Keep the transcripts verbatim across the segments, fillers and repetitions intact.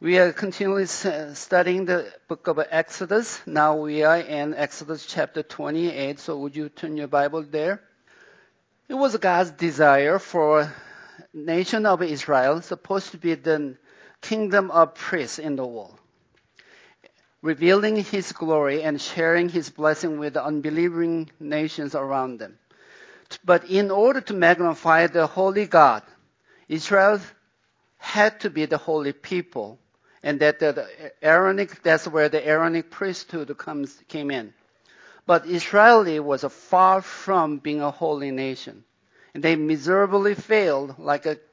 We are continually studying the book of Exodus. Now we are in Exodus chapter twenty-eight, so would you turn your Bible there? It was God's desire for nation of Israel, supposed to be the kingdom of priests in the world, revealing His glory and sharing His blessing with the unbelieving nations around them. But in order to magnify the holy God, Israel had to be the holy people. And that the Aaronic, that's where the Aaronic priesthood comes, came in. But Israel was far from being a holy nation. And they miserably failed like a,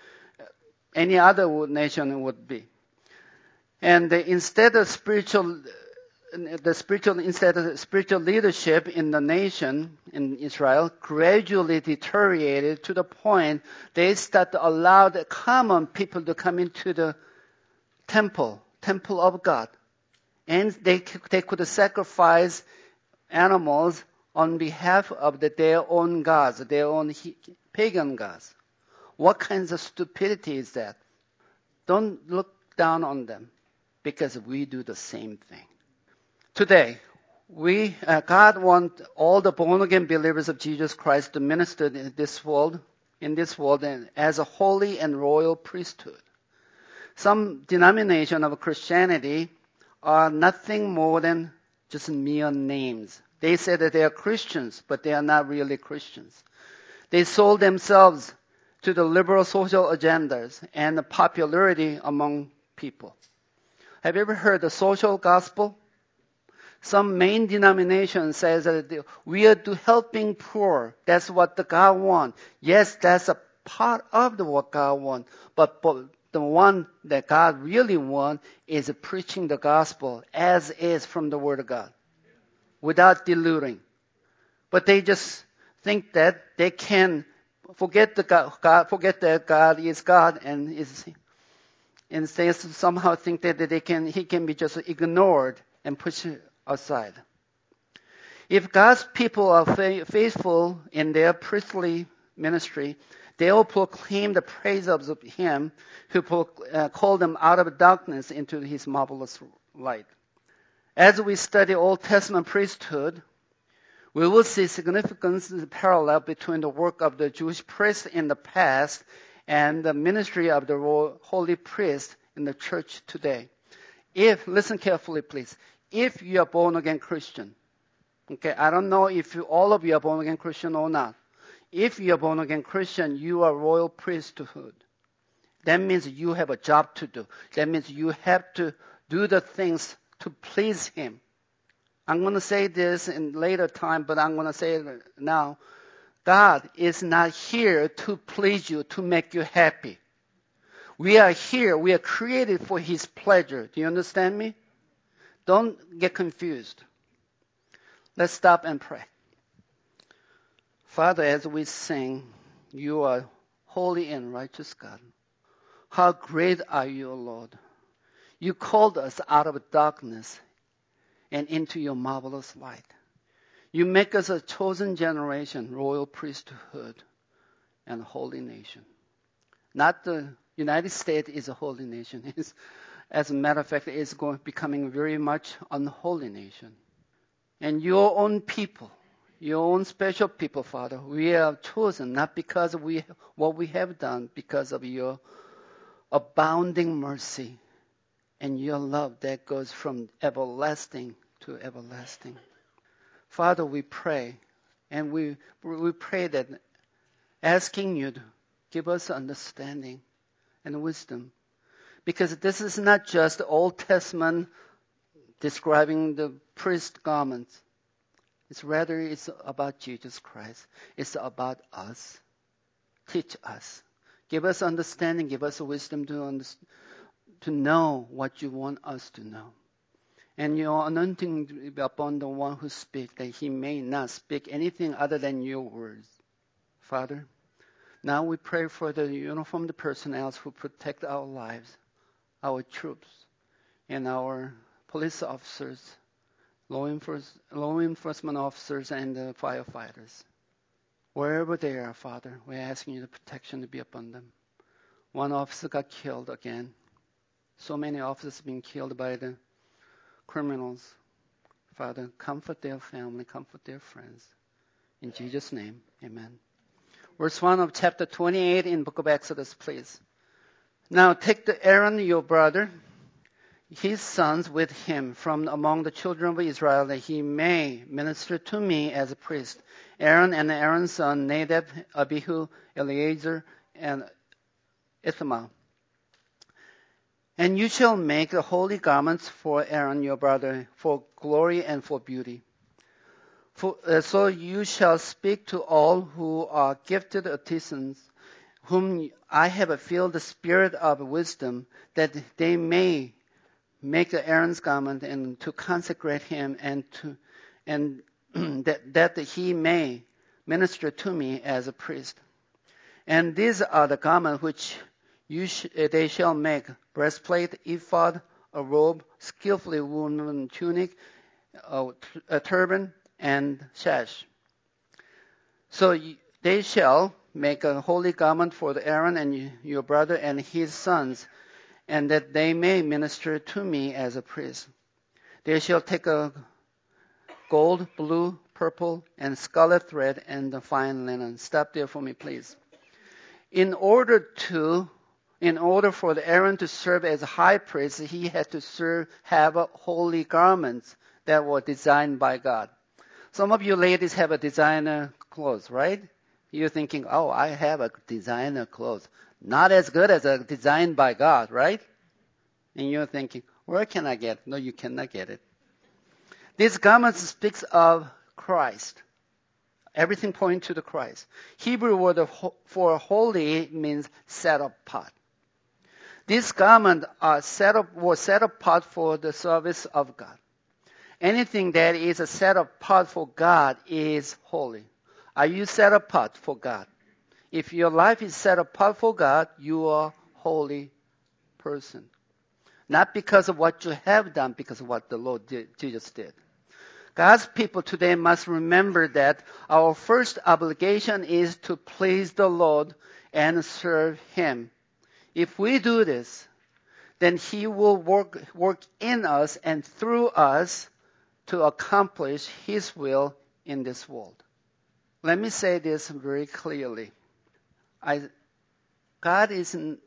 any other nation would be. And they, instead of spiritual, the spiritual, instead of spiritual leadership in the nation, in Israel, gradually deteriorated to the point they start to allow the common people to come into the temple, temple of God. And they, they could sacrifice animals on behalf of the, their own gods, their own pagan gods. What kinds of stupidity is that? Don't look down on them, because we do the same thing. Today, we, uh, God wants all the born-again believers of Jesus Christ to minister in this world, in this world and as a holy and royal priesthood. Some denomination of Christianity are nothing more than just mere names. They say that they are Christians, but they are not really Christians. They sold themselves to the liberal social agendas and the popularity among people. Have you ever heard the social gospel? Some main denomination says that we are to helping poor. That's what the God wants. Yes, that's a part of the what God wants, but, but the one that God really wants is preaching the gospel as is from the Word of God, without diluting. But they just think that they can forget the God, God forget that God is God, and is, and they somehow think that they can, He can be just ignored and pushed aside. If God's people are faithful in their priestly ministry, they will proclaim the praise of Him who uh, called them out of darkness into His marvelous light. As we study Old Testament priesthood, we will see significant parallel between the work of the Jewish priests in the past and the ministry of the holy priest in the church today. If, listen carefully please, if you are born again Christian, okay, I don't know if you, all of you are born again Christian or not. If you are born again Christian, you are royal priesthood. That means you have a job to do. That means you have to do the things to please Him. I'm going to say this in later time, but I'm going to say it now. God is not here to please you, to make you happy. We are here, we are created for His pleasure. Do you understand me? Don't get confused. Let's stop and pray. Father, as we sing, You are holy and righteous God. How great are You, Lord. You called us out of darkness and into Your marvelous light. You make us a chosen generation, royal priesthood, and holy nation. Not the United States is a holy nation. It's, as a matter of fact, it's going becoming very much unholy nation. And Your own people, Your own special people, Father, we are chosen not because of we, what we have done, because of Your abounding mercy and Your love that goes from everlasting to everlasting. Father, we pray, and we we pray that asking You to give us understanding and wisdom, because this is not just the Old Testament describing the priest garments. It's rather it's about Jesus Christ. It's about us. Teach us. Give us understanding. Give us wisdom to understand, to know what You want us to know. And Your anointing be upon the one who speaks, that he may not speak anything other than Your words. Father, now we pray for the uniformed personnel who protect our lives, our troops, and our police officers, law, enforce, law enforcement officers, and the firefighters. Wherever they are, Father, we're asking You the protection to be upon them. One officer got killed again. So many officers being killed by the criminals. Father, comfort their family, comfort their friends. In Jesus' name, amen. Verse one of chapter twenty-eight in book of Exodus, please. Now take the Aaron, your brother, his sons with him from among the children of Israel, that he may minister to me as a priest. Aaron and Aaron's son, Nadab, Abihu, Eleazar, and Ithamar. And you shall make the holy garments for Aaron your brother, for glory and for beauty. For, uh, so you shall speak to all who are gifted artisans, whom I have filled the spirit of wisdom, that they may make the Aaron's garment and to consecrate him, and to and that, that he may minister to me as a priest. And these are the garments which you sh- they shall make: breastplate, ephod, a robe, skillfully woven tunic, a, a turban, and sash. So y- they shall make a holy garment for the Aaron and your brother and his sons, and that they may minister to me as a priest. They shall take a gold, blue, purple, and scarlet thread and the fine linen. Stop there for me, please. In order to In order for the Aaron to serve as a high priest, he had to serve, have a holy garments that were designed by God. Some of you ladies have a designer clothes, right? You're thinking, oh, I have a designer clothes. Not as good as a designed by God, right? And you're thinking, where can I get it? No, you cannot get it. This garment speaks of Christ. Everything points to the Christ. Hebrew word for holy means set apart. This garment are set up, was set apart for the service of God. Anything that is set apart for God is holy. Are you set apart for God? If your life is set apart for God, you are a holy person. Not because of what you have done, because of what the Lord did, Jesus did. God's people today must remember that our first obligation is to please the Lord and serve Him. If we do this, then He will work, work in us and through us to accomplish His will in this world. Let me say this very clearly. I, God isn't,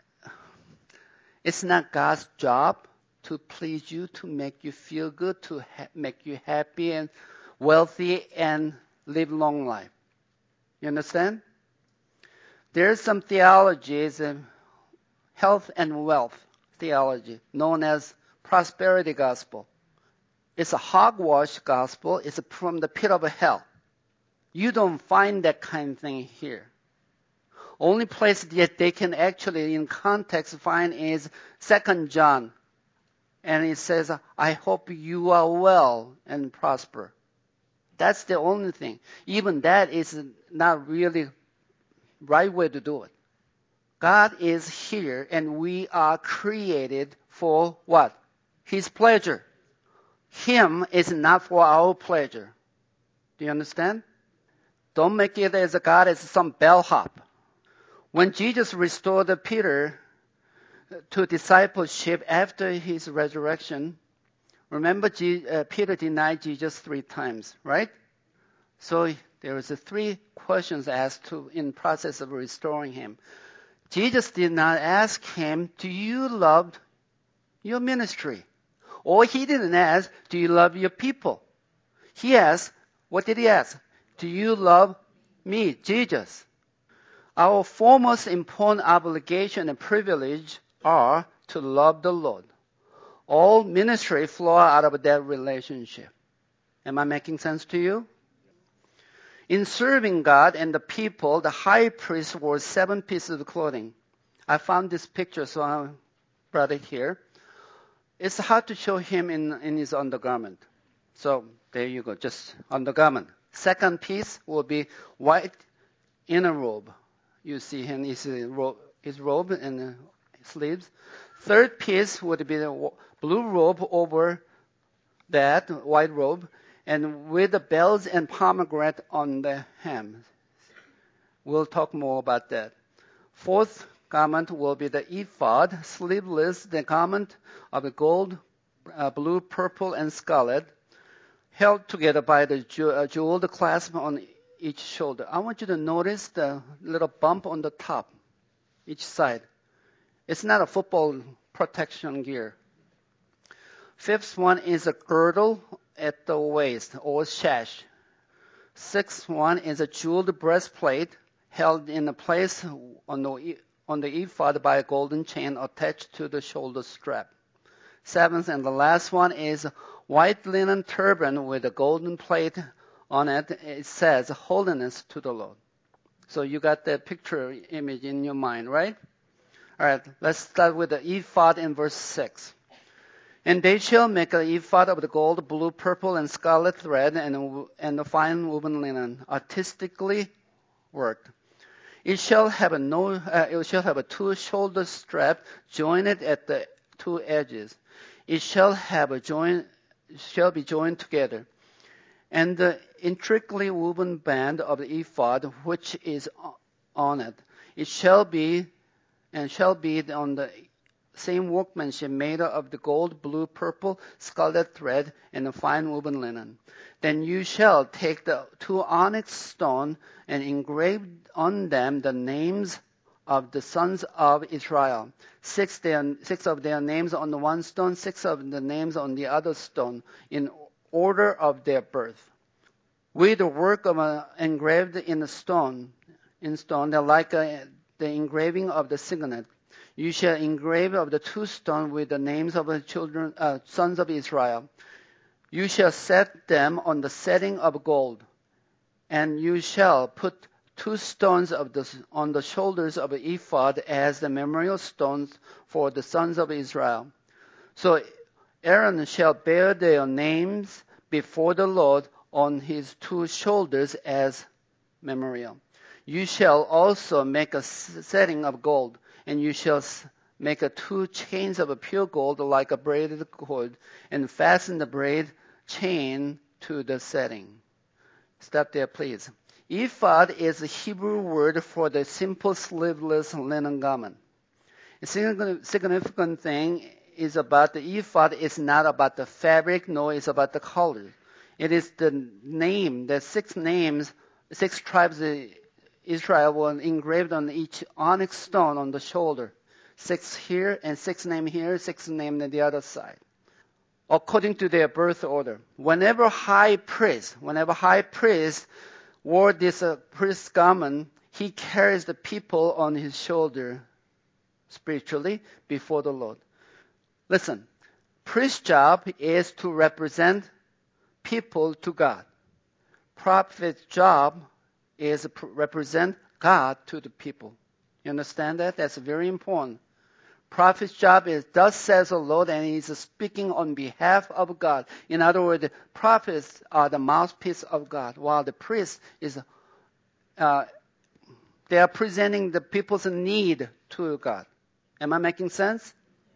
it's not God's job to please you, to make you feel good, to ha- make you happy and wealthy and live long life. You understand? There's some theologies, uh, health and wealth theology, known as prosperity gospel. It's a hogwash gospel. It's from the pit of hell. You don't find that kind of thing here. Only place that they can actually, in context, find is Second John. And it says, I hope you are well and prosper. That's the only thing. Even that is not really right way to do it. God is here and we are created for what? His pleasure. Him is not for our pleasure. Do you understand? Don't make it as a God as some bellhop. When Jesus restored Peter to discipleship after his resurrection, remember G- uh, Peter denied Jesus three times, right? So there was a three questions asked to in process of restoring him. Jesus did not ask him, do you love your ministry? Or he didn't ask, do you love your people? He asked, what did he ask? Do you love me, Jesus? Our foremost important obligation and privilege are to love the Lord. All ministry flow out of that relationship. Am I making sense to you? In serving God and the people, the high priest wore seven pieces of clothing. I found this picture, so I brought it here. It's hard to show him in, in his undergarment. So there you go, just undergarment. Second piece will be white inner robe. You see him, his robe, his robe and sleeves. Third piece would be the blue robe over that, white robe, and with the bells and pomegranate on the hem. We'll talk more about that. Fourth garment will be the ephod, sleeveless, the garment of the gold, uh, blue, purple, and scarlet, held together by the ju- uh, jeweled clasp on each shoulder. I want you to notice the little bump on the top, each side. It's not a football protection gear. Fifth one is a girdle at the waist, or sash. Sixth one is a jeweled breastplate held in a place on the, on the ephod by a golden chain attached to the shoulder strap. Seventh and the last one is a white linen turban with a golden plate on it. It says, holiness to the Lord. So you got the picture image in your mind, right? All right, let's start with the ephod in verse six. And they shall make an ephod of the gold, blue, purple, and scarlet thread, and, and the fine woven linen, artistically worked. It shall have a no, uh, it shall have a two shoulder strap joined at the two edges. It shall have a join, shall be joined together. And the intricately woven band of the ephod, which is on it, it shall be and shall be on the same workmanship made of the gold, blue, purple, scarlet thread, and the fine woven linen. Then you shall take the two onyx stones and engrave on them the names of the sons of Israel. Six, their, six of their names on the one stone, six of the names on the other stone, in order of their birth. With the work of uh, engraved in the stone, in stone, they're like uh, the engraving of the signet. You shall engrave of the two stones with the names of the children, uh, sons of Israel. You shall set them on the setting of gold, and you shall put two stones of the, on the shoulders of the ephod as the memorial stones for the sons of Israel. So Aaron shall bear their names before the Lord on his two shoulders as memorial. You shall also make a setting of gold, and you shall make a two chains of a pure gold like a braided cord, and fasten the braid chain to the setting. Stop there, please. Ephod is a Hebrew word for the simple sleeveless linen garment. A significant thing is about the ephod is not about the fabric, nor is about the color. It is the name, the six names, six tribes of Israel were engraved on each onyx stone on the shoulder. Six here and six named here, six named on the other side. According to their birth order. Whenever high priest, whenever high priest wore this uh, priest garment, he carries the people on his shoulder spiritually before the Lord. Listen, priest's job is to represent people to God. Prophet's job is to represent God to the people. You understand that? That's very important. Prophet's job is, thus says the Lord, and he's speaking on behalf of God. In other words, prophets are the mouthpiece of God, while the priest is, uh, they are presenting the people's need to God. Am I making sense?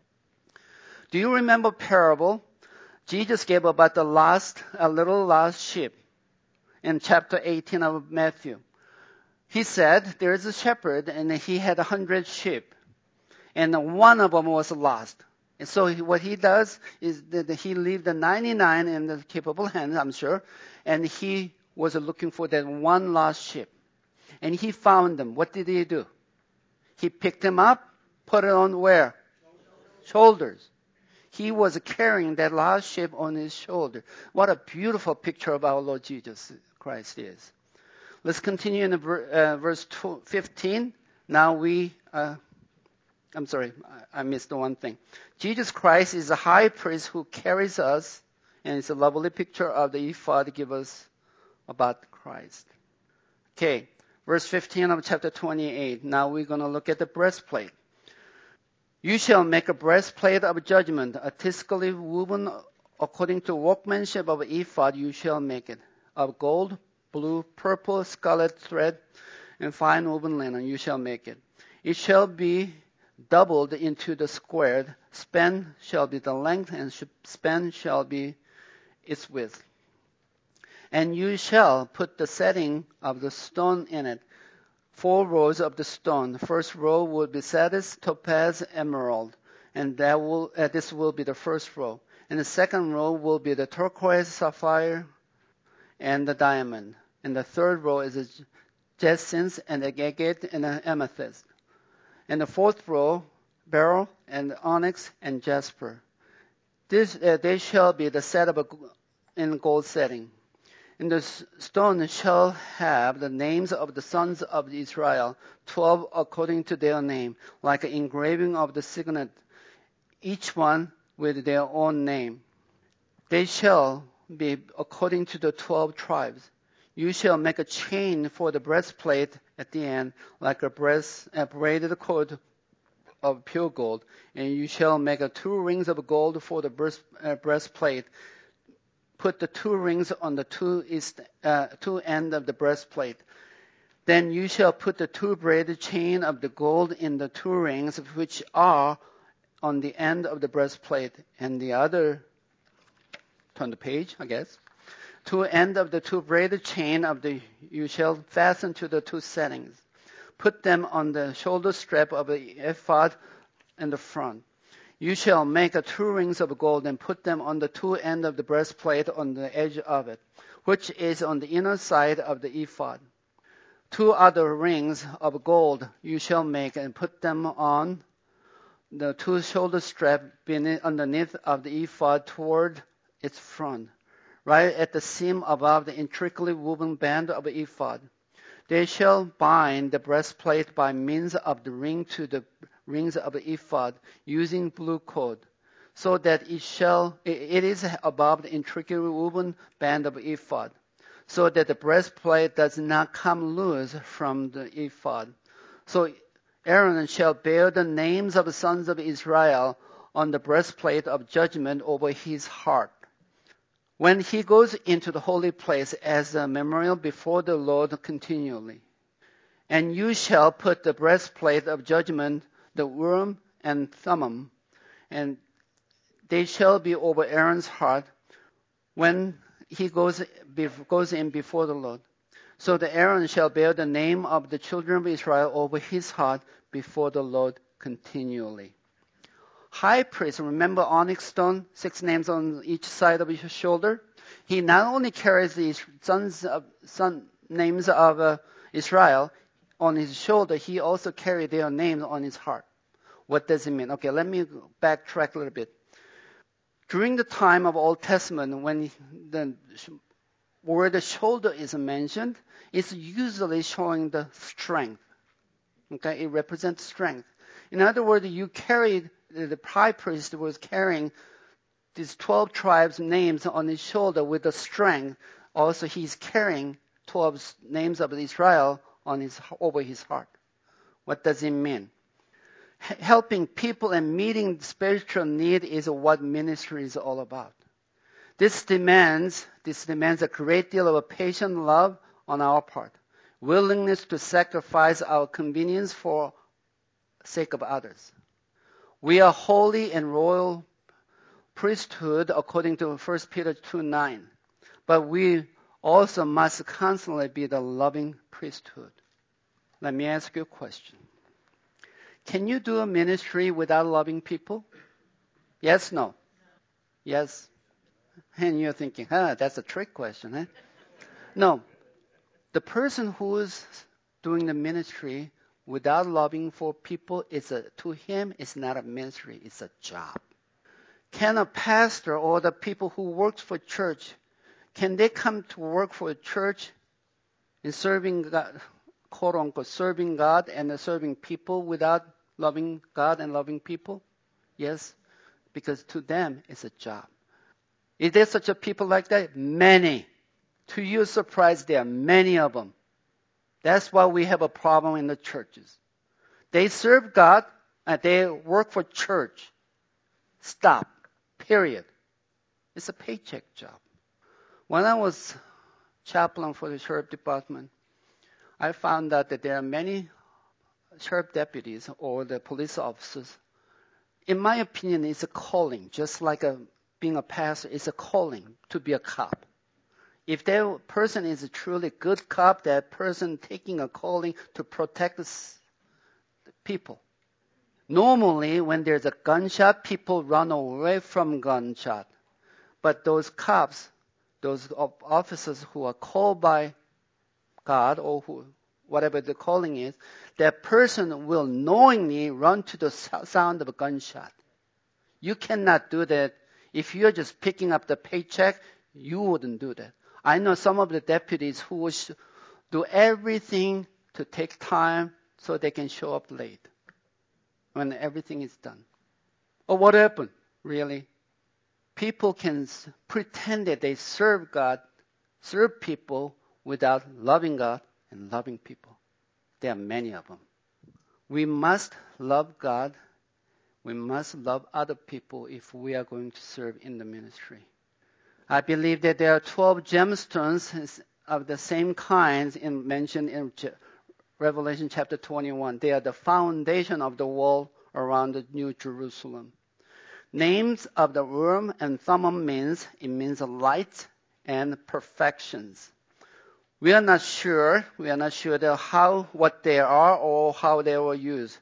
Do you remember parable Jesus gave about the lost, a little lost sheep in chapter eighteen of Matthew? He said, there is a shepherd and he had a hundred sheep, and one of them was lost. And so he, what he does is that he leaves the ninety-nine in the capable hands, I'm sure, and he was looking for that one lost sheep. And he found them. What did he do? He picked him up, put it on where? Shoulders. He was carrying that lost sheep on his shoulder. What a beautiful picture of our Lord Jesus Christ is. Let's continue in uh, verse fifteen. Now we, uh, I'm sorry, I missed the one thing. Jesus Christ is a high priest who carries us, and it's a lovely picture of the ephod to give us about Christ. Okay, verse fifteen of chapter twenty-eight. Now we're going to look at the breastplate. You shall make a breastplate of judgment, artistically woven according to workmanship of ephod. You shall make it of gold, blue, purple, scarlet thread, and fine woven linen. You shall make it. It shall be doubled into the squared. Span shall be the length, and span shall be its width. And you shall put the setting of the stone in it. four rows of the stone. The first row will be sardius, topaz, emerald, and that will uh, this will be the first row. And the second row will be the turquoise, sapphire, and the diamond. And the third row is the jacinth and the agate and the amethyst. And the fourth row, beryl and onyx and jasper. This uh, they shall be the set of a, in gold setting. And the stone shall have the names of the sons of Israel, twelve according to their name, like an engraving of the signet, each one with their own name. They shall be according to the twelve tribes. You shall make a chain for the breastplate at the end, like a, breast, a braided cord of pure gold. And you shall make a two rings of gold for the breast, uh, breastplate. Put the two rings on the two, east, uh, two end of the breastplate. Then you shall put the two braided chain of the gold in the two rings, which are on the end of the breastplate, and the other, turn the page, I guess. Two end of the two braided chain of the you shall fasten to the two settings. Put them on the shoulder strap of the ephod in the front. You shall make a two rings of gold and put them on the two end of the breastplate on the edge of it, which is on the inner side of the ephod. Two other rings of gold you shall make and put them on the two shoulder straps underneath of the ephod toward its front, right at the seam above the intricately woven band of the ephod. They shall bind the breastplate by means of the ring to the rings of the ephod using blue cord, so that it shall it is above the intricately woven band of the ephod, so that the breastplate does not come loose from the ephod. So Aaron shall bear the names of the sons of Israel on the breastplate of judgment over his heart, when he goes into the holy place as a memorial before the Lord continually. And you shall put the breastplate of judgment, the Urim and Thummim, and they shall be over Aaron's heart when he goes, goes in before the Lord. So the Aaron shall bear the name of the children of Israel over his heart before the Lord continually. High priest, remember onyx stone, six names on each side of his shoulder? He not only carries the sons of, son, names of uh, Israel on his shoulder, he also carried their names on his heart. What does it mean? Okay, let me backtrack a little bit. During the time of Old Testament, when the where the shoulder is mentioned, it's usually showing the strength. Okay, it represents strength. In other words, you carried, the high priest was carrying these twelve tribes' names on his shoulder with the strength. Also, he's carrying twelve names of Israel on his over his heart. What does it mean? H- helping people and meeting spiritual need is what ministry is all about. This demands this demands a great deal of patient love on our part, willingness to sacrifice our convenience for sake of others. We are holy and royal priesthood according to First Peter two nine, but we also must constantly be the loving priesthood. Let me ask you a question. Can you do a ministry without loving people? Yes, no? Yes. And you're thinking, huh, that's a trick question, eh? No. The person who is doing the ministry without loving for people, is a, to him, it's not a ministry, it's a job. Can a pastor or the people who work for church, can they come to work for a church in serving God, quote unquote, serving God and serving people without loving God and loving people? Yes, because to them it's a job. Is there such a people like that? Many. To your surprise, there are many of them. That's why we have a problem in the churches. They serve God and they work for church. Stop. Period. It's a paycheck job. When I was chaplain for the sheriff department, I found out that there are many sheriff deputies or the police officers. In my opinion, it's a calling, just like a, being a pastor, it's a calling to be a cop. If that person is a truly good cop, that person taking a calling to protect the people. Normally, when there's a gunshot, people run away from gunshot. But those cops, those officers who are called by God or who, whatever the calling is, that person will knowingly run to the sound of a gunshot. You cannot do that. If you're just picking up the paycheck, you wouldn't do that. I know some of the deputies who will do everything to take time so they can show up late when everything is done. Oh, what happened? Really? People can pretend that they serve God, serve people without loving God and loving people. There are many of them. We must love God. We must love other people if we are going to serve in the ministry. I believe that there are twelve gemstones of the same kinds in, mentioned in Revelation chapter twenty-one. They are the foundation of the wall around the New Jerusalem. Names of the Urim and Thummim means, it means light and perfections. We are not sure, we are not sure how, what they are or how they were used.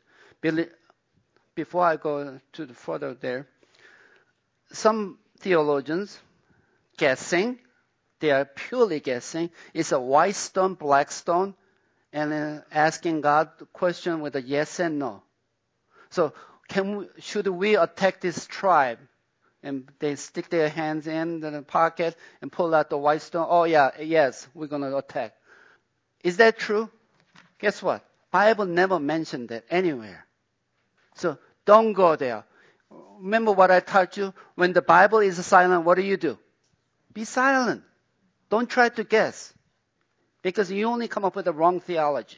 Before I go to the further there, some theologians guessing, they are purely guessing, it's a white stone, black stone, and then asking God the question with a yes and no. So can we, should we attack this tribe? And they stick their hands in the pocket and pull out the white stone. Oh yeah, yes, we're going to attack. Is that true? Guess what? Bible never mentioned that anywhere. So don't go there. Remember what I taught you? When the Bible is silent, what do you do? Be silent. Don't try to guess. Because you only come up with the wrong theology.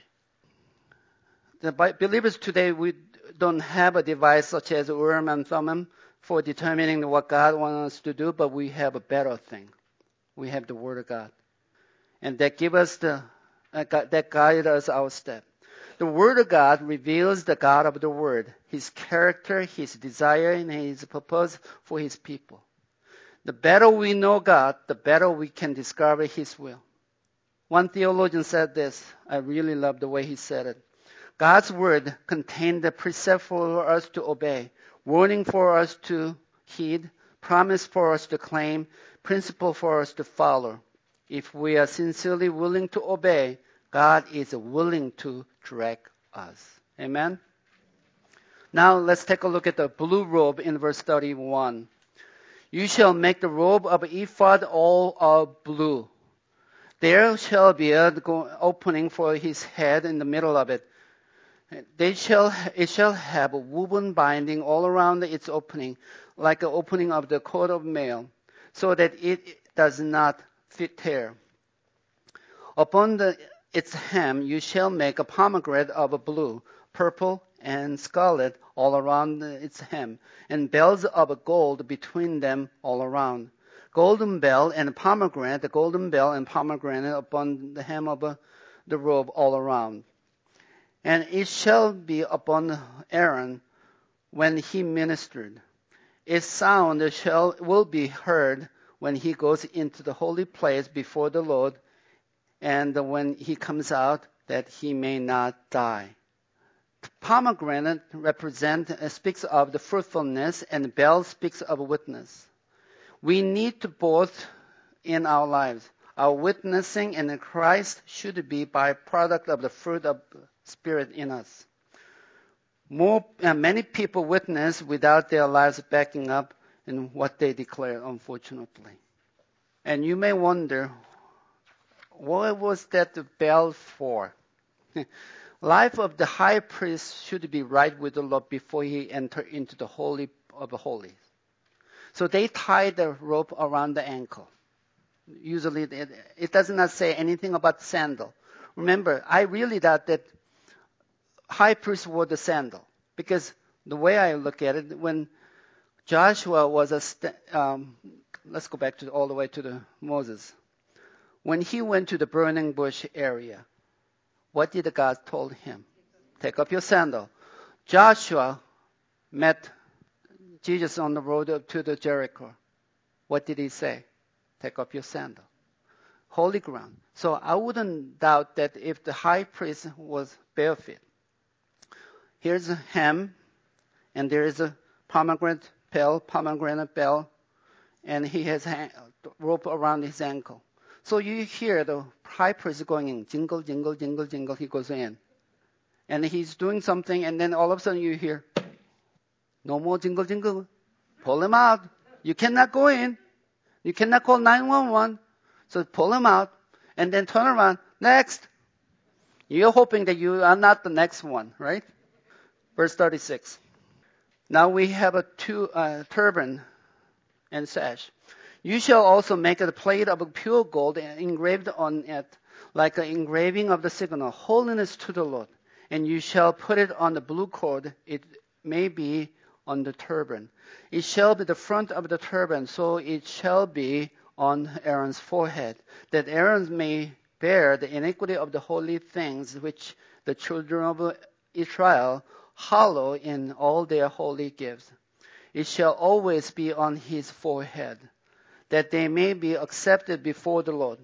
The believers today, we don't have a device such as Urim and Thummim for determining what God wants us to do, but we have a better thing. We have the Word of God. And that gives us the, uh, that guides us our step. The Word of God reveals the God of the Word, His character, His desire, and His purpose for His people. The better we know God, the better we can discover His will. One theologian said this. I really love the way he said it. God's Word contained the precept for us to obey, warning for us to heed, promise for us to claim, principle for us to follow. If we are sincerely willing to obey, God is willing to direct us. Amen? Now let's take a look at the blue robe in verse thirty-one. You shall make the robe of ephod all of blue. There shall be an opening for his head in the middle of it. They shall, it shall have a woven binding all around its opening, like the opening of the coat of mail, so that it does not fit tear. Upon the, its hem you shall make a pomegranate of blue, purple, and scarlet all around its hem, and bells of gold between them all around. Golden bell and pomegranate, the golden bell and pomegranate upon the hem of the robe all around. And it shall be upon Aaron when he ministered. Its sound shall will be heard when he goes into the holy place before the Lord, and when he comes out, that he may not die. Pomegranate represent uh, speaks of the fruitfulness, and bell speaks of witness. We need to both in our lives. Our witnessing in Christ should be by product of the fruit of Spirit in us. More, uh, many people witness without their lives backing up in what they declare, unfortunately. And you may wonder, what was that the bell for? Life of the high priest should be right with the Lord before he enters into the Holy of the Holies. So they tie the rope around the ankle. Usually it, it does not say anything about sandal. Remember, I really thought that high priest wore the sandal, because the way I look at it, when Joshua was a, st- um, let's go back to all the way to the Moses. When he went to the burning bush area, what did God told him? Take up your sandal. Joshua met Jesus on the road up to the Jericho. What did he say? Take up your sandal. holy ground. So I wouldn't doubt that if the high priest was barefoot. Here's a ham, and there is a pomegranate bell, pomegranate bell, and he has a rope around his ankle. So you hear the high priest going in, jingle, jingle, jingle, jingle, he goes in. And he's doing something, and then all of a sudden you hear, no more jingle, jingle. Pull him out. You cannot go in. You cannot call nine one one. So pull him out, and then turn around. Next. You're hoping that you are not the next one, right? Verse thirty-six. Now we have a two, uh, turban and sash. You shall also make a plate of pure gold engraved on it, like an engraving of the signal, holiness to the Lord. And you shall put it on the blue cord. It may be on the turban. It shall be the front of the turban, so it shall be on Aaron's forehead, that Aaron may bear the iniquity of the holy things which the children of Israel hallow in all their holy gifts. It shall always be on his forehead, that they may be accepted before the Lord.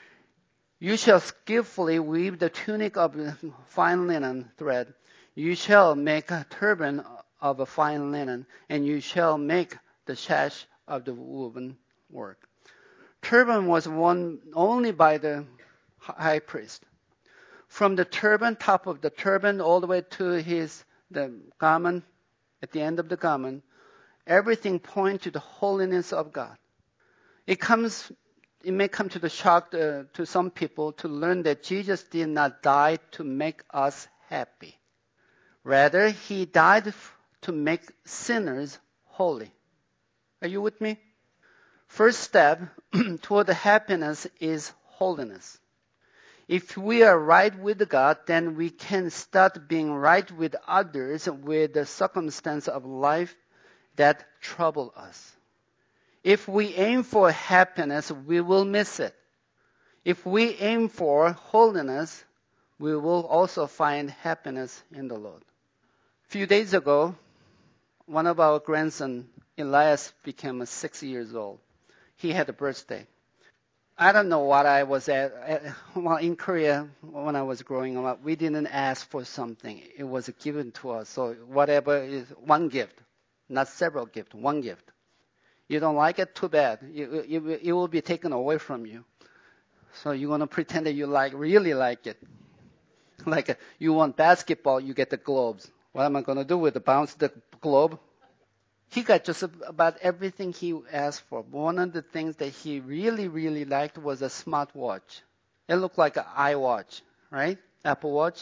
You shall skillfully weave the tunic of fine linen thread. You shall make a turban of a fine linen, and you shall make the sash of the woven work. Turban was worn only by the high priest. From the turban, top of the turban, all the way to his the garment, at the end of the garment, everything points to the holiness of God. It comes, it may come to the shock uh, to some people to learn that Jesus did not die to make us happy. Rather, he died to make sinners holy. Are you with me? First step toward the happiness is holiness. If we are right with God, then we can start being right with others with the circumstance of life that trouble us. If we aim for happiness, we will miss it. If we aim for holiness, we will also find happiness in the Lord. A few days ago, one of our grandsons, Elias, became six years old. He had a birthday. I don't know what I was at. Well, in Korea, when I was growing up, we didn't ask for something. It was given to us. So whatever is one gift, not several gifts, one gift. You don't like it? Too bad. It, it, it will be taken away from you. So you're going to pretend that you like, really like it. Like a, you want basketball, you get the globes. What am I going to do with the bounce the globe? He got just about everything he asked for. One of the things that he really, really liked was a smartwatch. It looked like an iWatch, right? Apple Watch.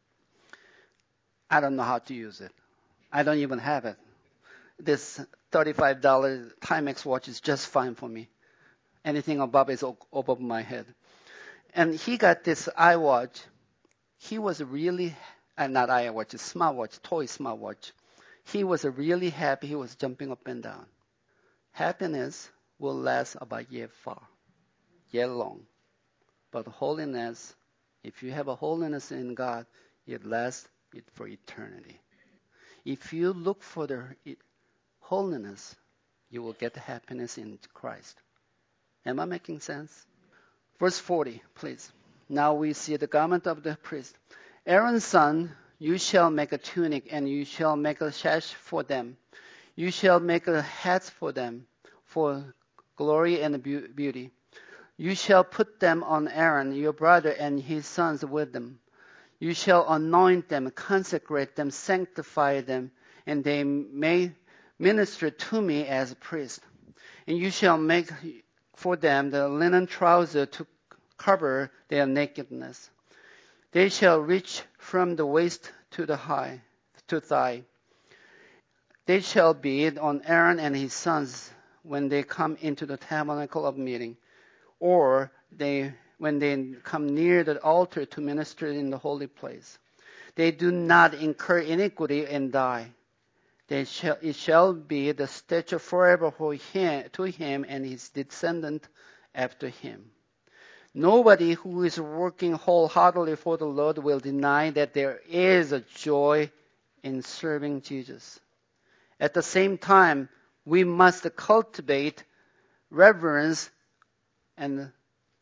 I don't know how to use it. I don't even have it. This thirty-five dollars Timex watch is just fine for me. Anything above is above my head. And he got this iWatch. He was really, uh, not iWatch, a smartwatch, toy smartwatch. He was really happy. He was jumping up and down. Happiness will last about year far, year long. But holiness, if you have a holiness in God, it lasts it for eternity. If you look for the holiness, you will get happiness in Christ. Am I making sense? Verse forty, please. Now we see the garment of the priest. Aaron's son, you shall make a tunic, and you shall make a sash for them. You shall make a hat for them, for glory and beauty. You shall put them on Aaron, your brother, and his sons with them. You shall anoint them, consecrate them, sanctify them, and they may minister to me as a priest. And you shall make for them the linen trouser to cover their nakedness. They shall reach from the waist to the high, to thigh. They shall be on Aaron and his sons when they come into the tabernacle of meeting, or they when they come near the altar to minister in the holy place. They do not incur iniquity and die. They shall, it shall be the statute forever for him, to him and his descendant after him. Nobody who is working wholeheartedly for the Lord will deny that there is a joy in serving Jesus. At the same time, we must cultivate reverence and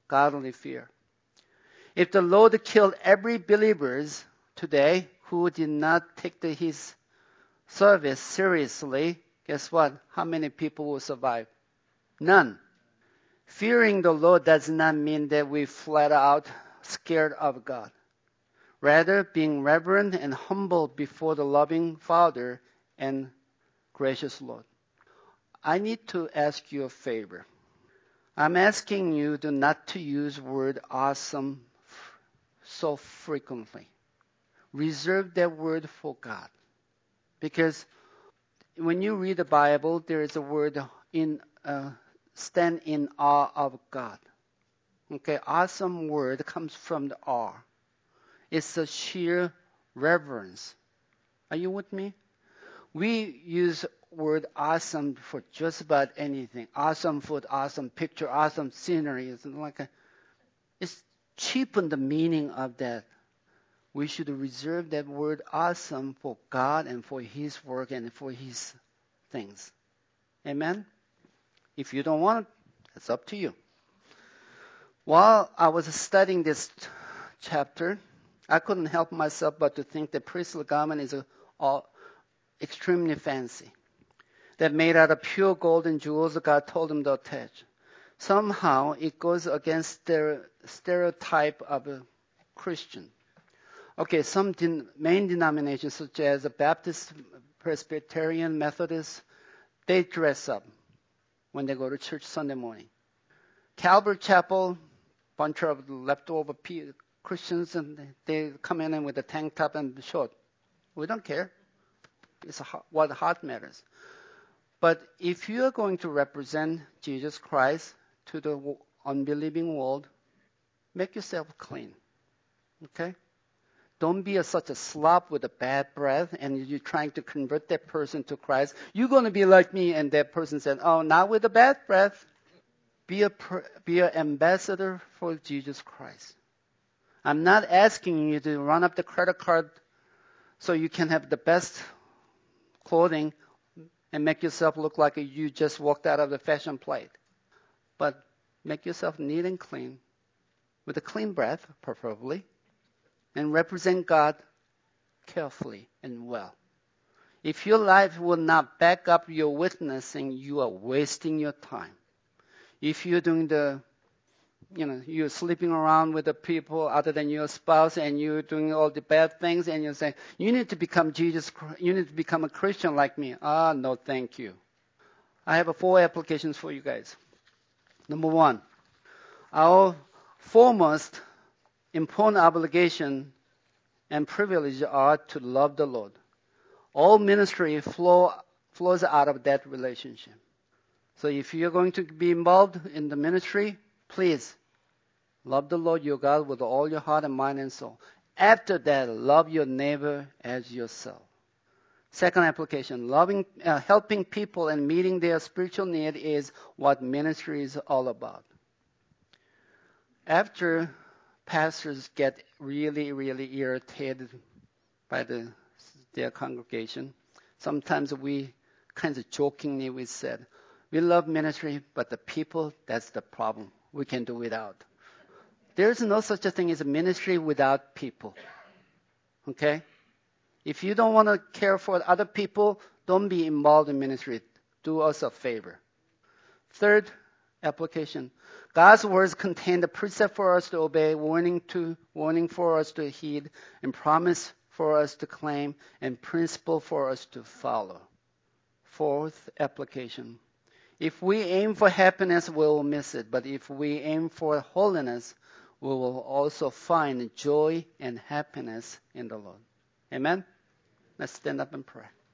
godly fear. If the Lord killed every believer today who did not take the, his service seriously, guess what? How many people will survive? None. Fearing the Lord does not mean that we flat out scared of God. Rather, being reverent and humble before the loving Father and gracious Lord. I need to ask you a favor. I'm asking you to not to use word awesome so frequently. Reserve that word for God. Because when you read the Bible, there is a word in uh, stand in awe of God. Okay, awesome word comes from the awe. It's a sheer reverence. Are you with me? We use word awesome for just about anything. Awesome food, awesome picture, awesome scenery. It's like a, it's cheapened the meaning of that. We should reserve that word awesome for God and for His work and for His things. Amen? If you don't want it, it's up to you. While I was studying this chapter, I couldn't help myself but to think that priestly garment is a, all extremely fancy. That made out of pure gold and jewels God told him to attach. Somehow it goes against the stereotype of a Christian. Okay, some den- main denominations such as the Baptist, Presbyterian, Methodist, they dress up when they go to church Sunday morning. Calvary Chapel, bunch of leftover Christians, and they come in with a tank top and short. We don't care. It's a, what heart matters. But if you are going to represent Jesus Christ to the unbelieving world, make yourself clean. Okay? Don't be a, such a slob with a bad breath and you're trying to convert that person to Christ. You're going to be like me, and that person said, oh, not with a bad breath. Be a be an ambassador for Jesus Christ. I'm not asking you to run up the credit card so you can have the best clothing and make yourself look like you just walked out of the fashion plate. But make yourself neat and clean, with a clean breath, preferably, and represent God carefully and well. If your life will not back up your witnessing, you are wasting your time. If you're doing the, you know, you're sleeping around with the people other than your spouse and you're doing all the bad things and you're saying, you need to become Jesus, you need to become a Christian like me. Ah, no, thank you. I have four applications for you guys. Number one, our foremost important obligation and privilege are to love the Lord. All ministry flow, flows out of that relationship. So if you're going to be involved in the ministry, please love the Lord your God with all your heart and mind and soul. After that, love your neighbor as yourself. Second application, loving, uh, helping people and meeting their spiritual need is what ministry is all about. After pastors get really, really irritated by the, their congregation, sometimes we kind of jokingly we said, we love ministry, but the people, that's the problem. We can do without. There's no such a thing as a ministry without people. Okay? If you don't want to care for other people, don't be involved in ministry. Do us a favor. Third application. God's words contain the precept for us to obey, warning to warning for us to heed, and promise for us to claim, and principle for us to follow. Fourth application. If we aim for happiness, we will miss it. But if we aim for holiness, we will also find joy and happiness in the Lord. Amen? Let's stand up and pray.